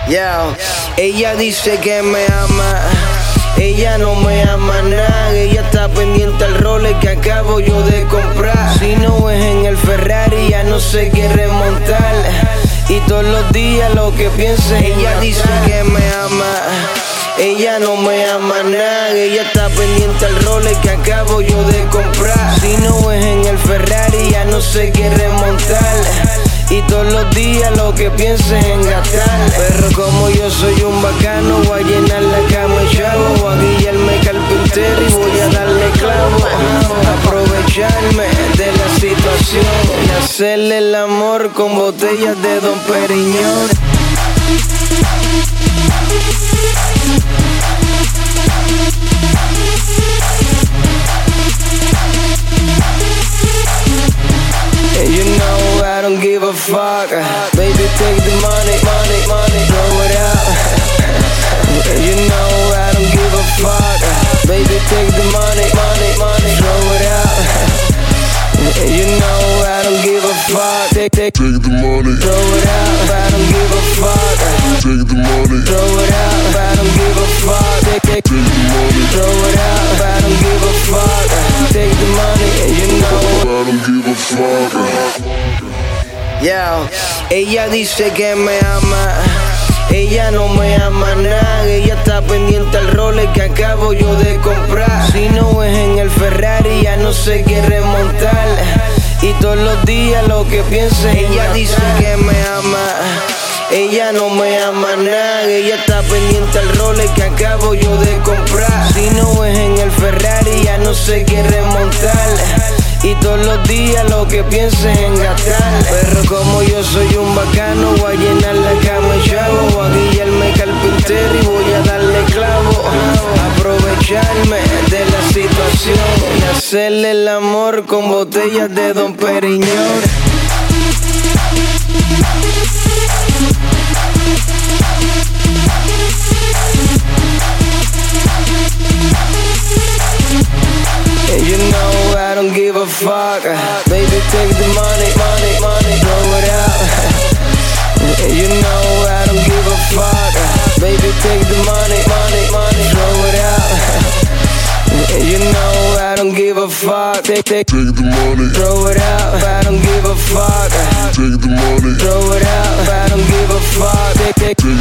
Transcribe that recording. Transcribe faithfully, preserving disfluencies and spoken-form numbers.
Yeah. Ella dice que me ama, ella no me ama nada. Ella está pendiente al Rolex que acabo yo de comprar. Si no es en el Ferrari ya no se quiere montar. Y todos los días lo que piensa, ella dice que me ama, ella no me ama nada. Ella está pendiente al Rolex que acabo yo de comprar. Si no es en el Ferrari ya no se quiere montar. Y todos los días lo que piensa es en gastar. Pero como yo soy un bacano, voy a llenar la cama y chavo. Voy a guillarme carpintero y voy a darle clavo. Aprovecharme de la situación y hacerle el amor con botellas de Don Periñón. And you know I don't give a fuck. Baby, take the money, money, money, throw it out. And you know I don't give a fuck. Baby, take the money, money, money, throw it out. And you know I don't give a fuck. Take, take, take the money, throw it out. I don't give a fuck. Take the money, throw it out. I don't give a fuck. Take, take, take the money, throw it out. I don't give a fuck. Take the money, and you know I don't give a fuck. Yeah. Ella dice que me ama, ella no me ama nada. Ella está pendiente al Rolex que acabo yo de comprar. Si no es en el Ferrari ya no se quiere montar. Y todos los días lo que piensa, ella dice que me ama, ella no me ama nada. Ella está pendiente al Rolex que acabo yo de comprar. Si no es en el Ferrari ya no se quiere montar. Y todos los días lo que piensa es en gastar. Pero como yo soy un bacano, voy a llenar la cama y chavo. Voy a guillarme carpintero y voy a darle clavo. Aprovecharme de la situación y hacerle el amor con botellas de Don Periñón. And you know I don't give a fuck. Baby, take the money, money, money, throw it out. And you know I don't give a fuck. Baby, take the money, money, money, throw it out. And you know I don't give a fuck. Take, take, take the money, throw it out. I don't give a fuck. Take the money, throw it out. I don't give a fuck. Take, take, take